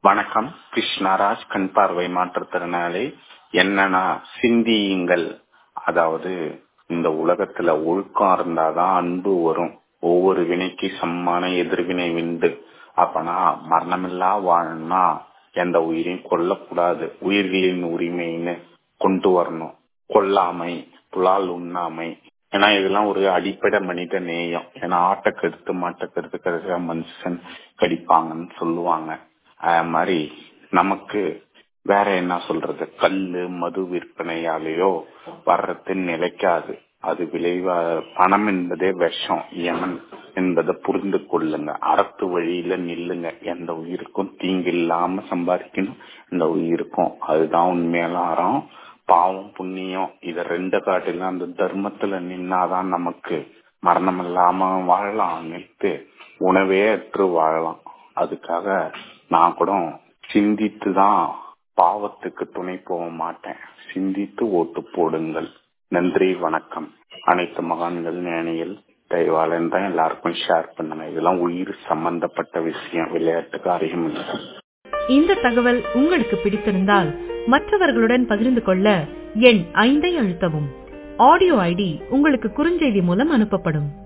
வணக்கம். கிருஷ்ணராஜ், கண் பார்வை மாற்றுத்திறனாளி. என்னன்னா, சிந்தியுங்கள். அதாவது இந்த உலகத்துல ஒழுக்கம் இருந்தாதான் அன்பு வரும். ஒவ்வொரு வினைக்கு சமமான எதிர்வினை உண்டு. அப்பனா மரணமில்லா வாழணும்னா எந்த உயிரையும் கொல்லக்கூடாது. உயிர்களின் உரிமைன்னு கொண்டு வரணும். கொல்லாமை, புலால் உண்ணாமை. ஏன்னா இதெல்லாம் ஒரு அடிப்படை மனித நேயம். ஏன்னா ஆட்டை கெடுத்து மாட்டை கெடுத்து மனுஷன் கடிப்பாங்கன்னு சொல்லுவாங்க. அது மாதிரி நமக்கு வேற என்ன சொல்றது, கல்லு மது விற்பனையாலேயோ வர்றது நிலைக்காது. அது விளைவா பணம் என்பதே விஷம், யமன் என்பதை புரிந்து கொள்ளுங்க. அறத்து வழியில நில்லுங்க. எந்த உயிருக்கும் தீங்கு இல்லாம சம்பாதிக்கணும். இந்த உயிருக்கும் அதுதான் உண்மையான அறம். பாவம் புண்ணியம் இத ரெண்டு காட்டிலும் அந்த தர்மத்துல நின்னாதான் நமக்கு மரணம் இல்லாம வாழலாம். நிறுத்து உணவே அற்று வாழலாம். அதுக்காக நான் கூட சிந்தித்துதான் பாவத்துக்கு துணை போக மாட்டேன். சிந்தித்து ஓட்டு போடுங்கள். நன்றி, வணக்கம். அனைத்து மகான்கள் ஞானிகள் தயவாளன் தான் எல்லாருக்கும் ஷேர் பண்ணுங்க. இதெல்லாம் உயிர் சம்பந்தப்பட்ட விஷயம், விளையாட்டு காரியம் இல்லை. இந்த தகவல் உங்களுக்கு பிடித்திருந்தால் மற்றவர்களுடன் பகிர்ந்து கொள்ள எண் 5 அழுத்தவும். ஆடியோ ஐடி உங்களுக்கு குறுஞ்செய்தி மூலம் அனுப்பப்படும்.